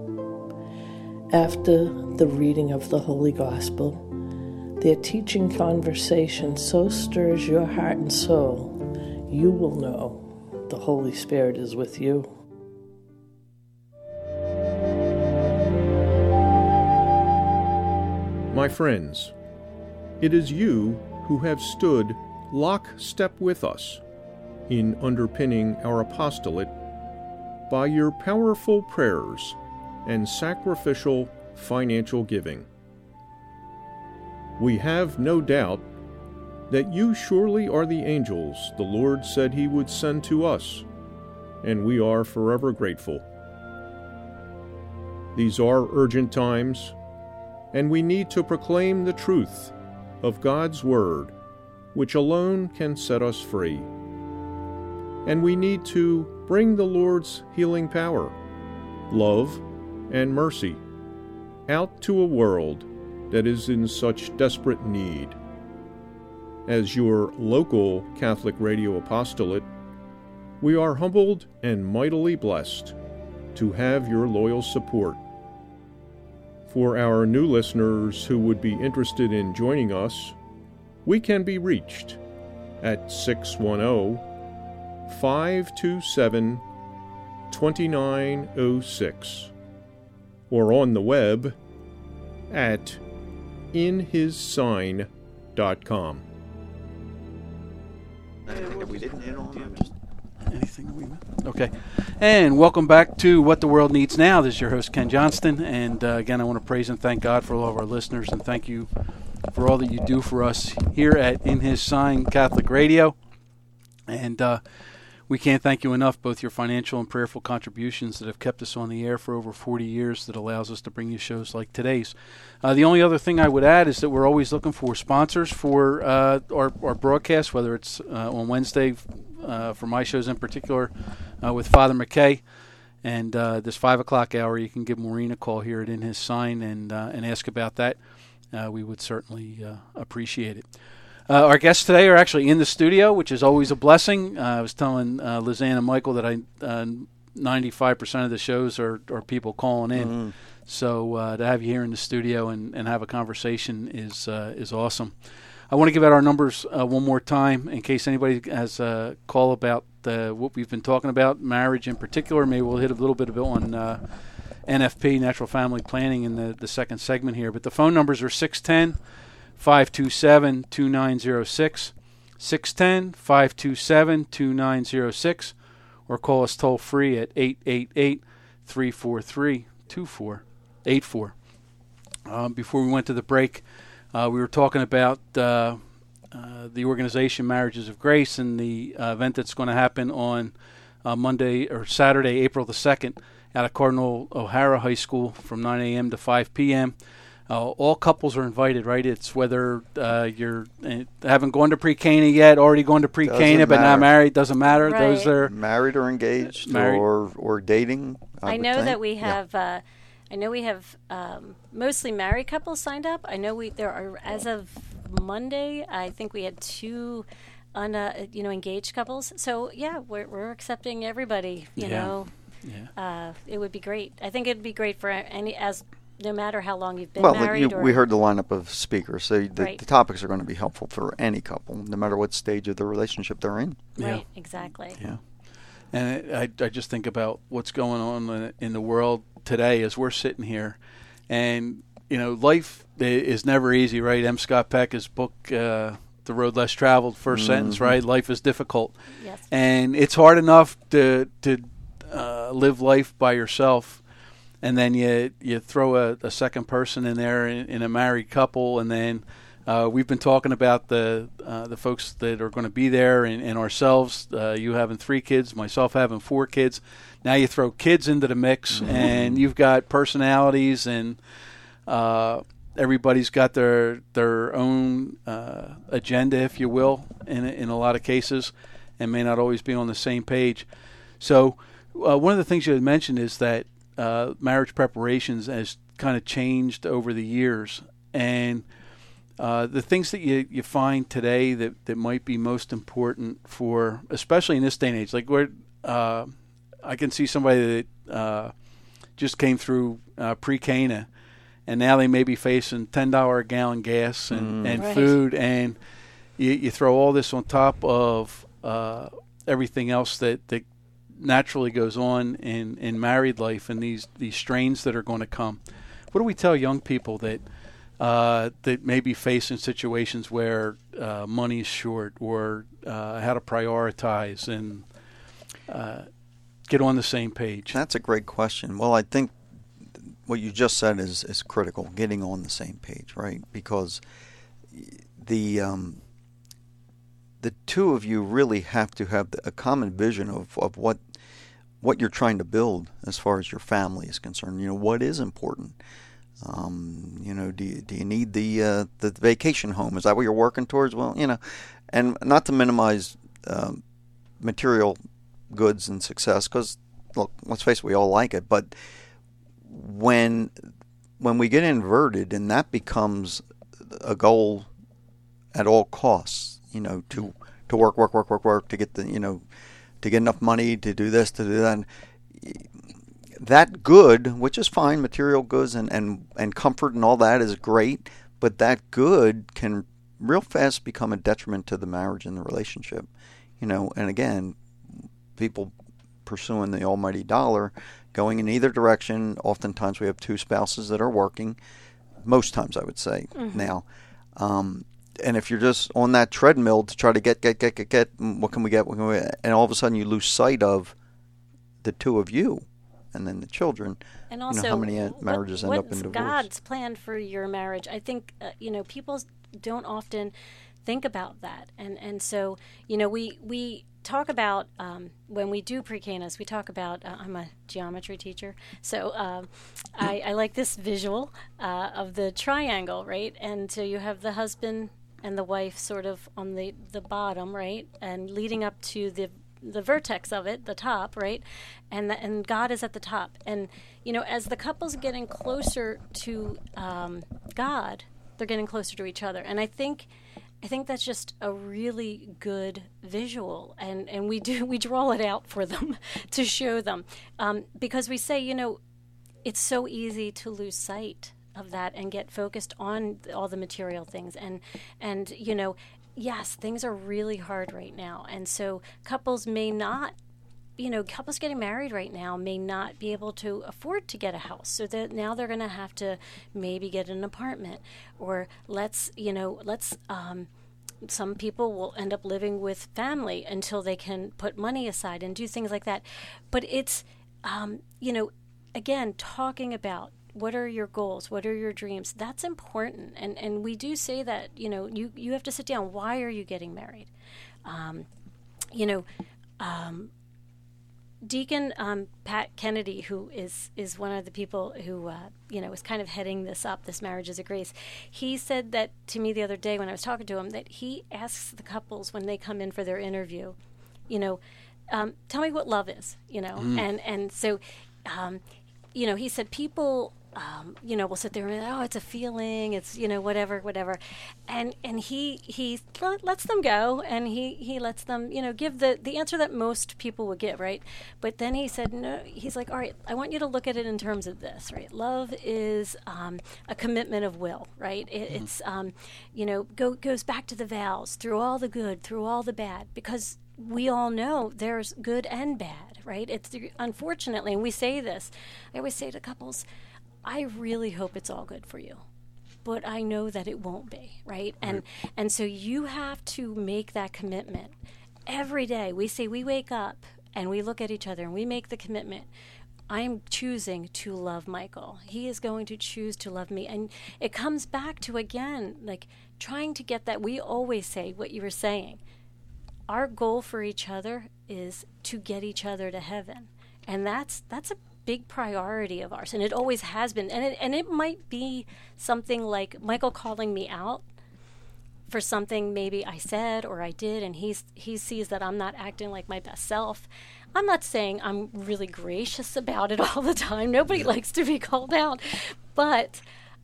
Speaker 8: After the reading of the Holy Gospel, their teaching conversation so stirs your heart and soul, you will know the Holy Spirit is with you.
Speaker 1: My friends, it is you who have stood lockstep with us in underpinning our apostolate by your powerful prayers and sacrificial financial giving. We have no doubt that you surely are the angels the Lord said he would send to us, and we are forever grateful. These are urgent times, and we need to proclaim the truth of God's Word, which alone can set us free. And we need to bring the Lord's healing power, love, and mercy out to a world that is in such desperate need. As your local Catholic Radio Apostolate, we are humbled and mightily blessed to have your loyal support. For our new listeners who would be interested in joining us, we can be reached at 610-527-2906 or on the web at inhissign.com.
Speaker 5: Okay. And welcome back to What the World Needs Now. This is your host, Ken Johnston. And again, I want to praise and thank God for all of our listeners, and thank you for all that you do for us here at In His Sign Catholic Radio. And we can't thank you enough, both your financial and prayerful contributions that have kept us on the air for over 40 years that allows us to bring you shows like today's. The only other thing I would add is that we're always looking for sponsors for our broadcast, whether it's on Wednesday for my shows in particular with Father McKay. And this 5 o'clock hour, you can give Maureen a call here at In His Sign and ask about that. We would certainly appreciate it. Our guests today are actually in the studio, which is always a blessing. I was telling Lizanne and Michael that 95% of the shows are people calling in. Mm-hmm. So to have you here in the studio and have a conversation is awesome. I want to give out our numbers one more time in case anybody has a call about what we've been talking about, marriage in particular. Maybe we'll hit a little bit of it on NFP, Natural Family Planning, in the second segment here. But the phone numbers are 610-527-2906, 610-527-2906, or call us toll free at 888-343-2484. Before we went to the break, we were talking about the organization Marriages of Grace and the event that's going to happen on Monday or Saturday, April the 2nd, out of Cardinal O'Hara High School from 9 a.m. to 5 p.m. All couples are invited, right? It's whether you're haven't gone to pre-Cana yet, already gone to pre-Cana, but not married. Doesn't matter.
Speaker 7: Right.
Speaker 5: Those are
Speaker 6: married or engaged,
Speaker 5: married.
Speaker 6: or dating.
Speaker 7: I know that we have. I know we have mostly married couples signed up. I know there are, as of Monday, I think we had 2 engaged couples. So yeah, we're accepting everybody. You know, it would be great. I think it'd be great for no matter how long you've been married.
Speaker 6: We heard the lineup of speakers, so the topics are going to be helpful for any couple, no matter what stage of the relationship they're in.
Speaker 7: Right, exactly.
Speaker 5: Yeah, and I just think about what's going on in the world today as we're sitting here, and life is never easy, right? M. Scott Peck, his book, The Road Less Traveled, first sentence, right? Life is difficult,
Speaker 7: yes,
Speaker 5: and it's hard enough to live life by yourself. And then you throw a second person in there in a married couple, and then we've been talking about the folks that are going to be there and ourselves. You having 3 kids, myself having 4 kids. Now you throw kids into the mix, and you've got personalities, and everybody's got their own agenda, if you will, in a lot of cases, and may not always be on the same page. So one of the things you had mentioned is that marriage preparations has kind of changed over the years, and the things that you find today that might be most important for, especially in this day and age, like where I can see somebody that just came through pre-Cana, and now they may be facing $10 a gallon gas and
Speaker 7: Right.
Speaker 5: food, and you throw all this on top of everything else that naturally goes on in married life, and these strains that are going to come. What do we tell young people that may be facing situations where money is short, or how to prioritize and get on the same page?
Speaker 6: That's a great question. Well, I think what you just said is critical, getting on the same page, right? Because the 2 of you really have to have a common vision of what you're trying to build as far as your family is concerned. What is important. Do you need the vacation home? Is that what you're working towards? Well, and not to minimize material goods and success, because look, let's face it, we all like it. But when we get inverted and that becomes a goal at all costs, to work to get to get enough money to do this, to do that. That good, which is fine, material goods and comfort and all that is great, but that good can real fast become a detriment to the marriage and the relationship. And again, people pursuing the almighty dollar, going in either direction. Oftentimes we have 2 spouses that are working, most times I would say now. And if you're just on that treadmill to try to get, what can we get? And all of a sudden you lose sight of the 2 of you, and then the children.
Speaker 7: And also,
Speaker 6: how many marriages end up in divorce?
Speaker 7: What's God's plan for your marriage? I think people don't often think about that, and so we talk about when we do pre-Canas, we talk about. I'm a geometry teacher, so I like this visual of the triangle, right? And so you have the husband and the wife sort of on the bottom, right, and leading up to the vertex of it, the top, right, and God is at the top. And as the couple's getting closer to God, they're getting closer to each other. And I think that's just a really good visual, and we draw it out for them to show them, because we say it's so easy to lose sight of that and get focused on all the material things, and yes, things are really hard right now, and so couples may not, couples getting married right now may not be able to afford to get a house, so that now they're going to have to maybe get an apartment, or some people will end up living with family until they can put money aside and do things like that. But it's, again, talking about what are your goals, what are your dreams, that's important. And we do say that, you have to sit down. Why are you getting married? Deacon Pat Kennedy, who is one of the people who, is kind of heading this up, this Marriage is a Grace, he said that to me the other day when I was talking to him, that he asks the couples when they come in for their interview, tell me what love is, and so, he said people, will sit there and, oh, it's a feeling, it's, whatever. And he lets them go, and he lets them, give the answer that most people would give, right? But then he said, no, he's like, all right, I want you to look at it in terms of this, right? Love is a commitment of will, right? It's, goes back to the vows, through all the good, through all the bad, because we all know there's good and bad, right? It's unfortunately, and we say this, I always say to couples, I really hope it's all good for you, but I know that it won't be, right? And so you have to make that commitment every day. We say we wake up and we look at each other and we make the commitment. I'm choosing to love Michael. He is going to choose to love me. And it comes back to, again, like trying to get that. We always say what you were saying. Our goal for each other is to get each other to heaven. And that's a big priority of ours, and it always has been. And it might be something like Michael calling me out for something maybe I said or I did, and he sees that I'm not acting like my best self. I'm not saying I'm really gracious about it all the time. Nobody likes to be called out. But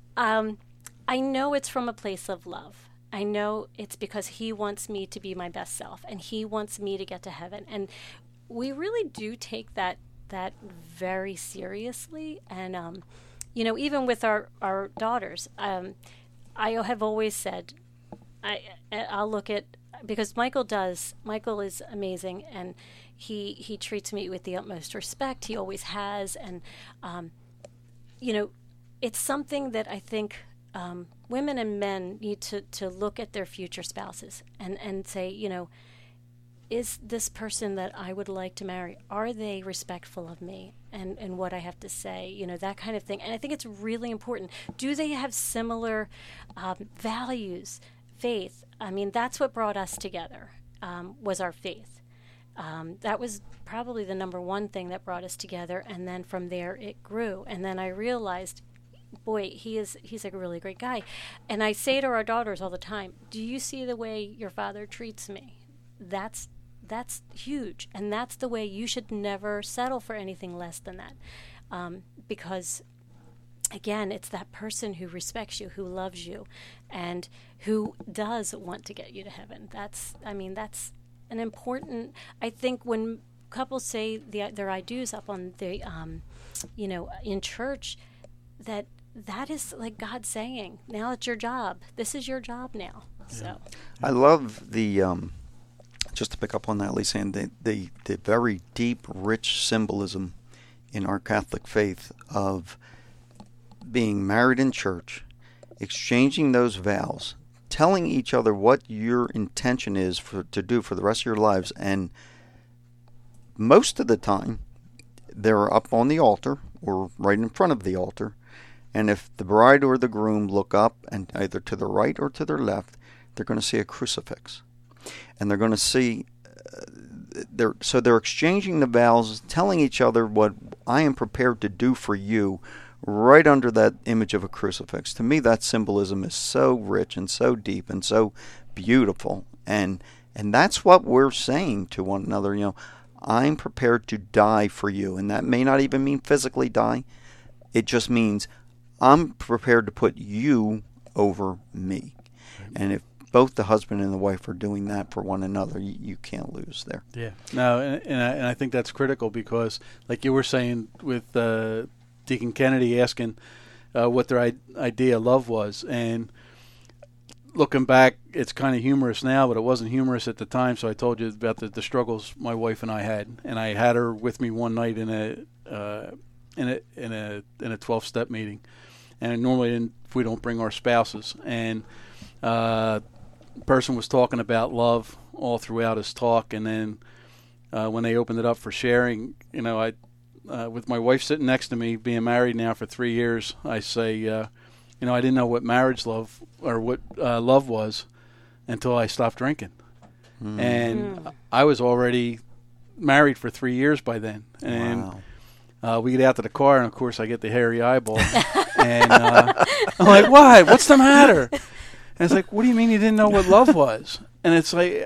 Speaker 7: I know it's from a place of love. I know it's because he wants me to be my best self, and he wants me to get to heaven. And we really do take that very seriously. And, even with our daughters, I have always said, I'll look at, because Michael is amazing, and he treats me with the utmost respect. He always has. And, it's something that I think women and men need to look at their future spouses and say, is this person that I would like to marry, are they respectful of me and what I have to say, that kind of thing. And I think it's really important. Do they have similar values, faith? I mean, that's what brought us together, was our faith. That was probably the number one thing that brought us together. And then from there it grew. And then I realized, boy, he's a really great guy. And I say to our daughters all the time, do you see the way your father treats me? That's huge, and that's the way you should never settle for anything less than that, because, again, it's that person who respects you, who loves you, and who does want to get you to heaven. That's an important, I think, when couples say their I do's up on the, in church, that is like God saying, now it's your job. This is your job now. Yeah. So
Speaker 6: I love the. Just to pick up on that, Lisa, and the very deep, rich symbolism in our Catholic faith of being married in church, exchanging those vows, telling each other what your intention is to do for the rest of your lives, and most of the time, they're up on the altar or right in front of the altar, and if the bride or the groom look up and either to the right or to their left, they're going to see a crucifix. And they're going to see, they're exchanging the vows, telling each other what I am prepared to do for you right under that image of a crucifix. To me, that symbolism is so rich and so deep and so beautiful. And that's what we're saying to one another, I'm prepared to die for you. And that may not even mean physically die. It just means I'm prepared to put you over me. And if both the husband and the wife are doing that for one another, you can't lose there.
Speaker 5: Yeah. No, and I think that's critical because, like you were saying with Deacon Kennedy asking what their idea of love was, and looking back, it's kind of humorous now, but it wasn't humorous at the time. So I told you about the struggles my wife and I had, and I had her with me one night in a 12-step meeting, and normally we don't bring our spouses, and person was talking about love all throughout his talk, and then when they opened it up for sharing, I with my wife sitting next to me, being married now for 3 years, I say, I didn't know what marriage love or what love was until I stopped drinking. And I was already married for 3 years by then. And we get out to the car, and of course I get the hairy eyeball. And I'm like, what? What's the matter? And it's like, what do you mean you didn't know what love was? And it's like,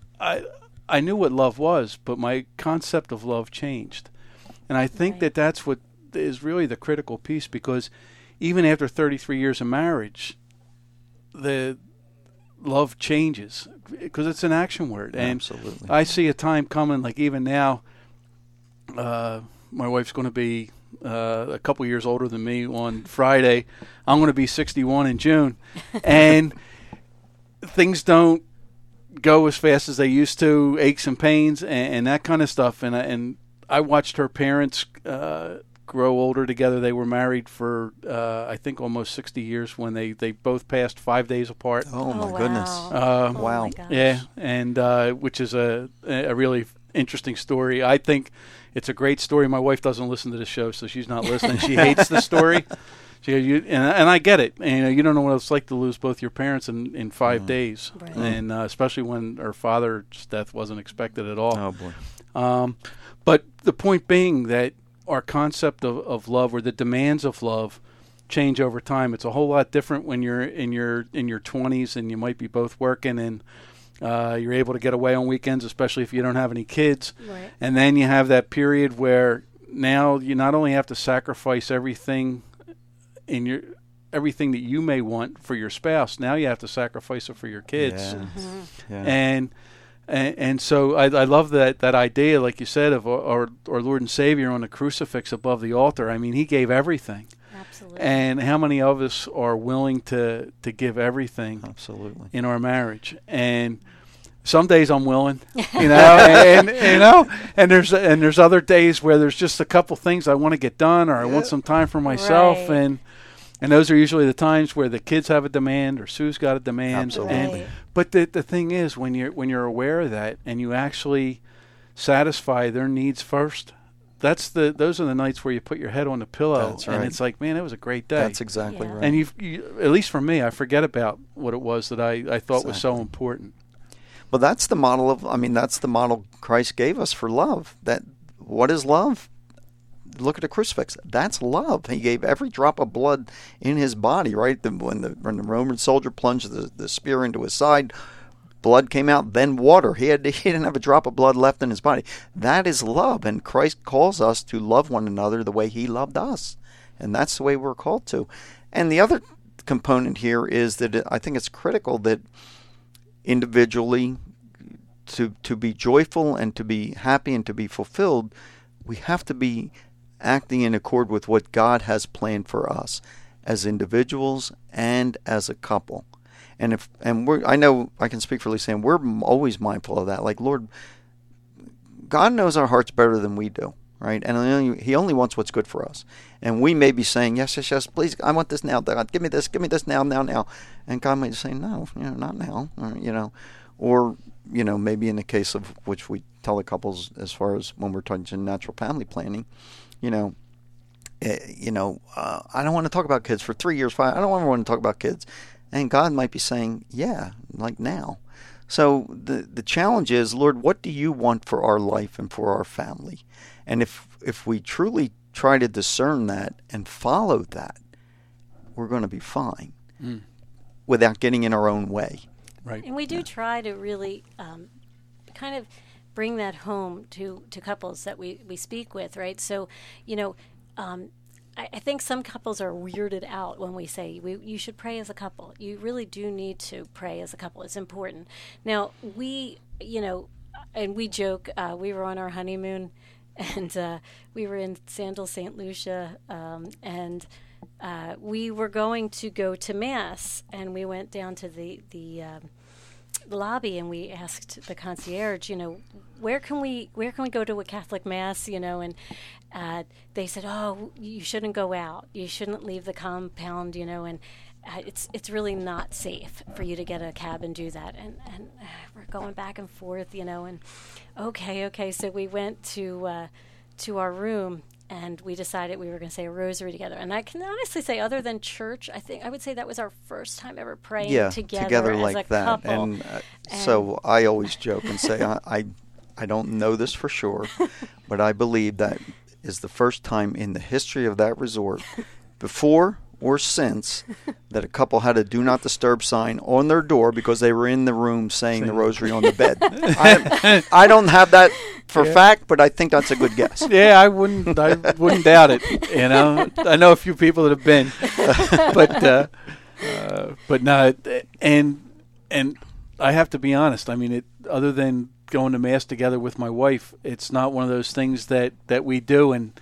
Speaker 5: I knew what love was, but my concept of love changed. And I think that that's what is really the critical piece, because even after 33 years of marriage, the love changes because it's an action word. And
Speaker 6: absolutely.
Speaker 5: I see a time coming, like even now, my wife's going to be a couple years older than me on Friday. I'm going to be 61 in June. And things don't go as fast as they used to, aches and pains and that kind of stuff. And I watched her parents grow older together. They were married for, I think, almost 60 years when they both passed 5 days apart.
Speaker 6: Oh, my goodness.
Speaker 7: Oh,
Speaker 6: wow.
Speaker 7: my gosh.
Speaker 5: Yeah, and which is a really interesting story. I think it's a great story. My wife doesn't listen to the show, so she's not listening. She hates the story. And I get it. And, you don't know what it's like to lose both your parents in 5 days,
Speaker 7: Right.
Speaker 5: and especially when her father's death wasn't expected at all.
Speaker 6: Oh, boy.
Speaker 5: But the point being that our concept of love, or the demands of love, change over time. It's a whole lot different when you're in your 20s and you might be both working and you're able to get away on weekends, especially if you don't have any kids.
Speaker 7: Right.
Speaker 5: And then you have that period where now you not only have to sacrifice everything everything that you may want for your spouse, now you have to sacrifice it for your kids.
Speaker 6: Yeah.
Speaker 5: And so I love that idea, like you said, of our Lord and Savior on the crucifix above the altar. I mean, he gave everything.
Speaker 7: Absolutely.
Speaker 5: And how many of us are willing to give everything
Speaker 6: Absolutely.
Speaker 5: in our marriage? And some days I'm willing, and there's other days where there's just a couple things I want to get done, or I want some time for myself,
Speaker 7: Right.
Speaker 5: and those are usually the times where the kids have a demand or Sue's got a demand.
Speaker 6: Absolutely.
Speaker 7: Right.
Speaker 5: But the thing is, when you're aware of that and you actually satisfy their needs first, those are the nights where you put your head on the pillow.
Speaker 6: That's right.
Speaker 5: And it's like, man, it was a great day.
Speaker 6: That's exactly
Speaker 7: Yeah.
Speaker 6: right.
Speaker 5: And you, at least for me, I forget about what it was that I thought was so
Speaker 6: Exactly.
Speaker 5: important.
Speaker 6: Well, that's the model Christ gave us for love. What is love? Look at the crucifix. That's love. He gave every drop of blood in his body, right? When the Roman soldier plunged the spear into his side, blood came out, then water. He didn't have a drop of blood left in his body. That is love, and Christ calls us to love one another the way he loved us. And that's the way we're called to. And the other component here is that I think it's critical that individually, to be joyful and to be happy and to be fulfilled, we have to be acting in accord with what God has planned for us as individuals and as a couple. I know I can speak for Lisa, and we're always mindful of that. Like, Lord, God knows our hearts better than we do, right? And He only wants what's good for us. And we may be saying, yes, yes, yes, please, I want this now, God, give me this now. And God might say, no, not now, or maybe in the case of which we tell the couples as far as when we're talking natural family planning, I don't want to talk about kids for 3 years, 5. I don't ever want to talk about kids. And God might be saying, yeah, like now. So the challenge is, Lord, what do you want for our life and for our family? And if we truly try to discern that and follow that, we're going to be fine without getting in our own way.
Speaker 5: Right.
Speaker 7: And we do try to really kind of bring that home to couples that we speak with, right? So, I think some couples are weirded out when we say you should pray as a couple. You really do need to pray as a couple. It's important. Now, and we joke, we were on our honeymoon, and we were in Sandal, St. Lucia, and we were going to go to Mass, and we went down to the lobby, and we asked the concierge, where can we go to a Catholic Mass, and they said, oh, you shouldn't go out, you shouldn't leave the compound, and it's really not safe for you to get a cab and do that, and we're going back and forth, and okay, so we went to our room, and we decided we were going to say a rosary together. And I can honestly say, other than church, I would say that was our first time ever praying together as
Speaker 6: like
Speaker 7: a
Speaker 6: that.
Speaker 7: couple.
Speaker 6: And so I always joke and say, I don't know this for sure, but I believe that is the first time in the history of that resort, before or since, that a couple had a do not disturb sign on their door because they were in the room saying the rosary on the bed. I don't have that for fact, but I think that's a good guess.
Speaker 5: Yeah, I wouldn't doubt it. You know, I know a few people that have been, but no, and I have to be honest. I mean, other than going to mass together with my wife, it's not one of those things that we do, and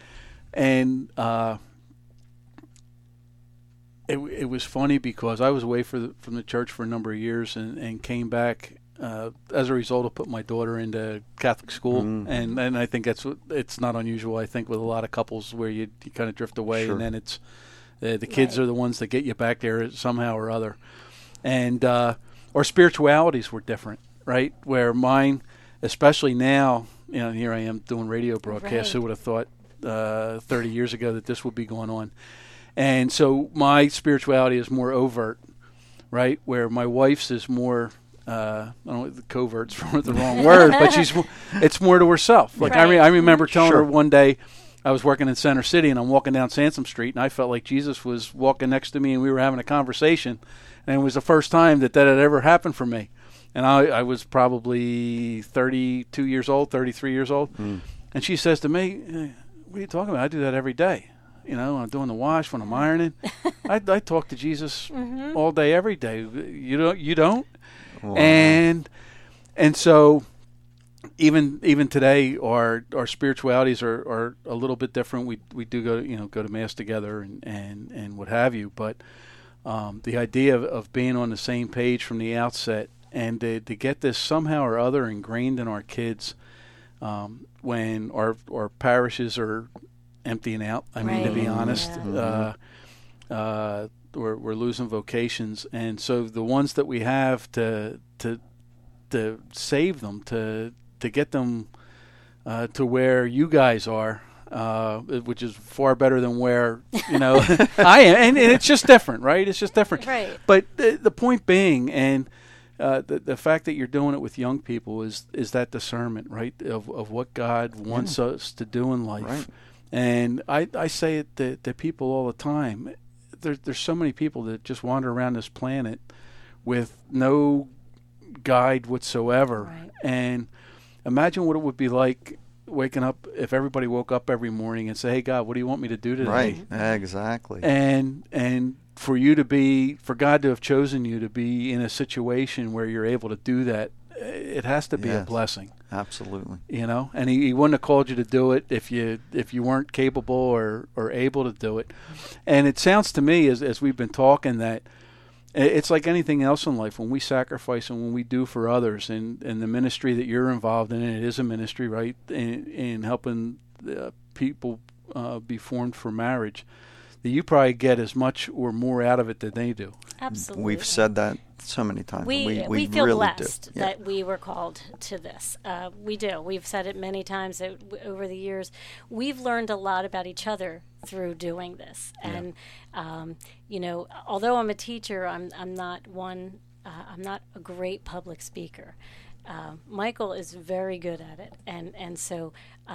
Speaker 5: it was funny because I was away from the church for a number of years and came back as a result of putting my daughter into Catholic school, and I think it's not unusual. I think with a lot of couples where you kind of drift away, and then it's the kids are the ones that get you back there somehow or other, and our spiritualities were different, right? Where mine, especially now, you know, here I am doing radio broadcasts. Who would have thought 30 years ago that this would be going on? And so my spirituality is more overt, right? Where my wife's is more, I don't know, the covert's the wrong word, but it's more to herself. Like I remember telling her one day, I was working in Center City and I'm walking down Sansom Street and I felt like Jesus was walking next to me and we were having a conversation. And it was the first time that had ever happened for me. And I was probably 32 years old, 33 years old. And she says to me, what are you talking about? I do that every day. You know, I'm doing the wash when I'm ironing. I talk to Jesus all day, every day. You don't? Wow. And so even today, our spiritualities are a little bit different. We do go to mass together and what have you. But the idea of being on the same page from the outset and to get this somehow or other ingrained in our kids when our parishes are emptying out. I mean, to be honest, we're losing vocations, and so the ones that we have to save them, to get them to where you guys are, which is far better than where I am, and it's just different, right? It's just different,
Speaker 7: right?
Speaker 5: But the point being, and the fact that you're doing it with young people is that discernment, right, of what God wants us to do in life.
Speaker 6: Right.
Speaker 5: And I say it to people all the time. There's so many people that just wander around this planet with no guide whatsoever. Right. And imagine what it would be like waking up if everybody woke up every morning and say, "Hey God, what do you want me to do today?"
Speaker 6: Right. Exactly.
Speaker 5: And for God to have chosen you to be in a situation where you're able to do that, it has to be a blessing.
Speaker 6: Absolutely.
Speaker 5: You know, and he wouldn't have called you to do it if you weren't capable or able to do it. And it sounds to me, as we've been talking, that it's like anything else in life. When we sacrifice and when we do for others, and the ministry that you're involved in, it is a ministry, right, in helping people be formed for marriage, that you probably get as much or more out of it than they do.
Speaker 7: Absolutely.
Speaker 6: We've said that so many times.
Speaker 7: We feel
Speaker 6: really
Speaker 7: blessed that we were called to this. We do. We've said it many times over the years. We've learned a lot about each other through doing this. And although I'm a teacher, I'm not a great public speaker. Michael is very good at it, and so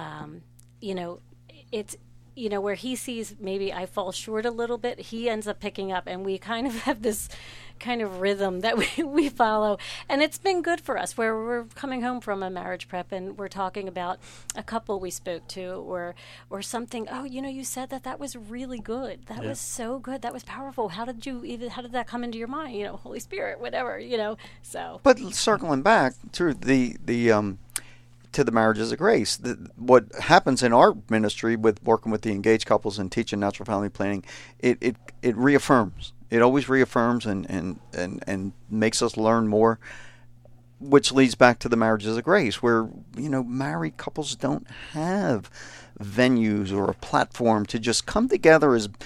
Speaker 7: it's. Where he sees maybe I fall short a little bit, he ends up picking up, and we kind of have this kind of rhythm that we follow. And it's been good for us, where we're coming home from a marriage prep and we're talking about a couple we spoke to or something. Oh, you said that was really good. That was so good. That was powerful. How did that come into your mind? Holy Spirit, whatever, so.
Speaker 6: But circling back to to the Marriages of Grace, what happens in our ministry with working with the engaged couples and teaching natural family planning, it reaffirms. It always reaffirms and makes us learn more, which leads back to the Marriages of Grace, where married couples don't have venues or a platform to just come together as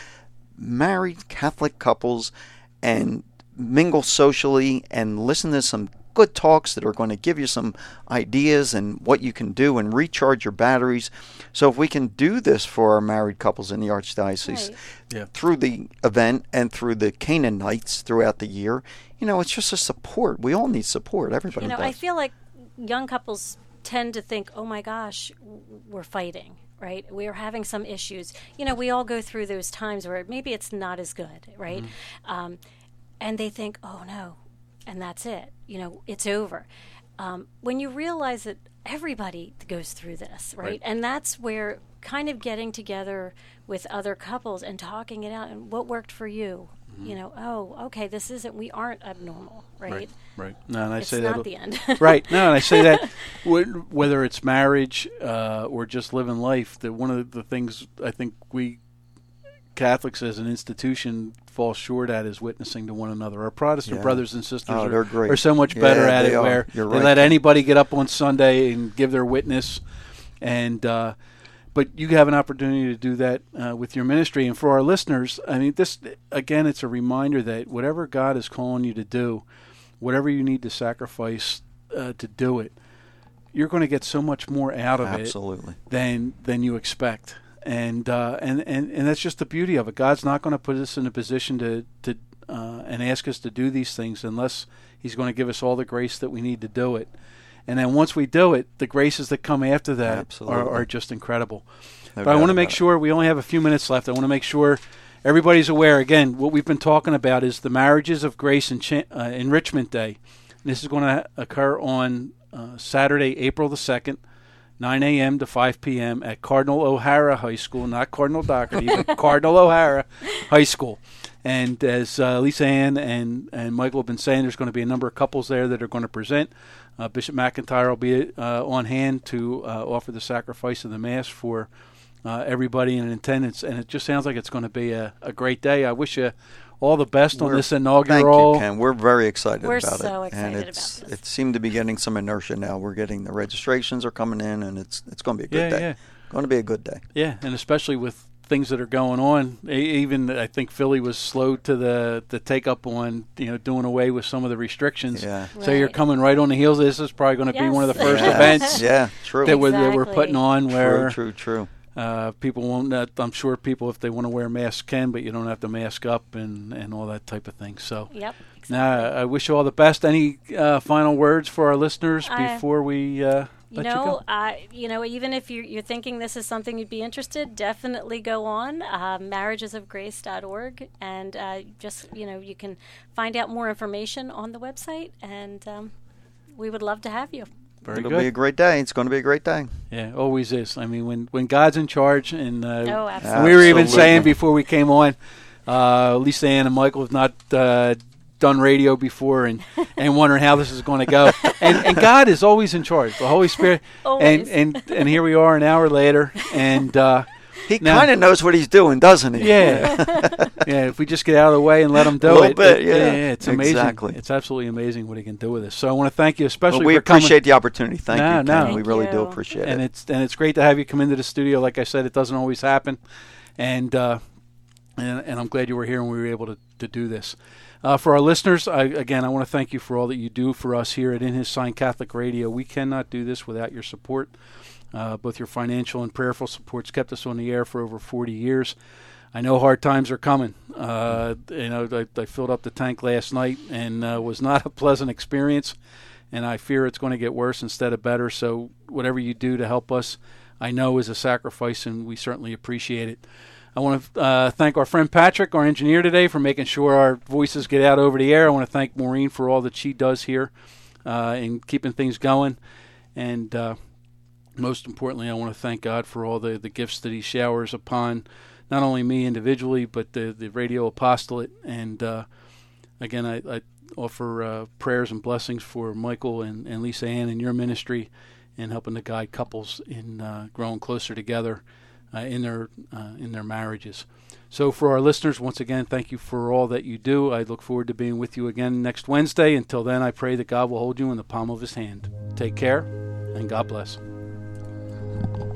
Speaker 6: married Catholic couples and mingle socially and listen to some good talks that are going to give you some ideas and what you can do and recharge your batteries. So if we can do this for our married couples in the Archdiocese through the event and through the Canaan Nights throughout the year, it's just a support. We all need support. Everybody does.
Speaker 7: I feel like young couples tend to think, oh my gosh, we're fighting, right? We're having some issues. We all go through those times where maybe it's not as good, right? Mm-hmm. And they think, oh no, and that's it. It's over. When you realize that everybody goes through this, right? And that's where kind of getting together with other couples and talking it out and what worked for you. Oh, okay, we aren't abnormal, right?
Speaker 5: Right. No, and I
Speaker 7: it's
Speaker 5: say
Speaker 7: not
Speaker 5: that
Speaker 7: the end.
Speaker 5: right. No, and I say that whether it's marriage or just living life, that one of the things I think we Catholics as an institution fall short at is witnessing to one another. Our Protestant brothers and sisters are so much better at it, where they let anybody get up on Sunday and give their witness, and but you have an opportunity to do that with your ministry. And for our listeners, I mean, this, again, it's a reminder that whatever God is calling you to do, whatever you need to sacrifice to do it, you're going to get so much more out of it than you expect. And that's just the beauty of it. God's not going to put us in a position to and ask us to do these things unless He's going to give us all the grace that we need to do it. And then once we do it, the graces that come after that are just incredible. But I want to make sure, we only have a few minutes left. I want to make sure everybody's aware. Again, what we've been talking about is the Marriages of Grace Enrichment Day. And this is going to occur on Saturday, April the 2nd, 9 a.m. to 5 p.m. at Cardinal O'Hara High School, not Cardinal Doherty, but Cardinal O'Hara High School. And as Lisa Ann and Michael have been saying, there's going to be a number of couples there that are going to present. Bishop McIntyre will be on hand to offer the sacrifice of the Mass for everybody in attendance. And it just sounds like it's going to be a great day. I wish you all the best on this inaugural.
Speaker 6: Thank you, Ken. We're very excited about it.
Speaker 7: We're so excited
Speaker 6: about this. It seemed to be getting some inertia now. We're getting the registrations are coming in, and it's going to be a good day. Yeah. Going to be a good day.
Speaker 5: Yeah, and especially with things that are going on. Even I think Philly was slow to the take up on doing away with some of the restrictions.
Speaker 6: Yeah.
Speaker 5: So you're coming right on the heels. This is probably going to be one of the first events.
Speaker 6: True.
Speaker 5: That we're putting on where
Speaker 6: true.
Speaker 5: People won't. I'm sure people, if they want to wear masks, can, but you don't have to mask up and all that type of thing. So.
Speaker 7: Yep. Exactly.
Speaker 5: Now I wish you all the best. Any final words for our listeners before we? Let you go.
Speaker 7: Even if you're thinking this is something you'd be interested, definitely go on marriagesofgrace.org, and you can find out more information on the website, and we would love to have you.
Speaker 6: It'll be a great day. It's going to be a great day.
Speaker 5: Yeah, always is. I mean, when God's in charge, and
Speaker 7: absolutely.
Speaker 5: We were even saying before we came on, Lisa Ann and Michael have not done radio before and wondering how this is going to go. And God is always in charge, the Holy Spirit. and here we are an hour later, and
Speaker 6: He kind of knows what he's doing, doesn't he?
Speaker 5: Yeah. Yeah, if we just get out of the way and let him do it.
Speaker 6: A little bit,
Speaker 5: it's amazing.
Speaker 6: Exactly.
Speaker 5: It's absolutely amazing what he can do with us. So I want to thank you, especially
Speaker 6: we
Speaker 5: for coming.
Speaker 6: appreciate the opportunity. Thank you, Ken.
Speaker 7: Thank
Speaker 6: we really
Speaker 7: you.
Speaker 6: do appreciate it.
Speaker 5: And it's great to have you come into the studio. Like I said, it doesn't always happen. And I'm glad you were here and we were able to do this. For our listeners, I want to thank you for all that you do for us here at In His Sign Catholic Radio. We cannot do this without your support. Both your financial and prayerful support's kept us on the air for over 40 years. I know hard times are coming. I filled up the tank last night and was not a pleasant experience, and I fear it's going to get worse instead of better. So whatever you do to help us, I know is a sacrifice, and we certainly appreciate it. I want to thank our friend Patrick, our engineer today, for making sure our voices get out over the air. I want to thank Maureen for all that she does here in keeping things going. And most importantly, I want to thank God for all the gifts that he showers upon not only me individually, but the radio apostolate. And again, I offer prayers and blessings for Michael and Lisa Ann in your ministry and helping to guide couples in growing closer together in their marriages. So for our listeners, once again, thank you for all that you do. I look forward to being with you again next Wednesday. Until then, I pray that God will hold you in the palm of his hand. Take care, and God bless.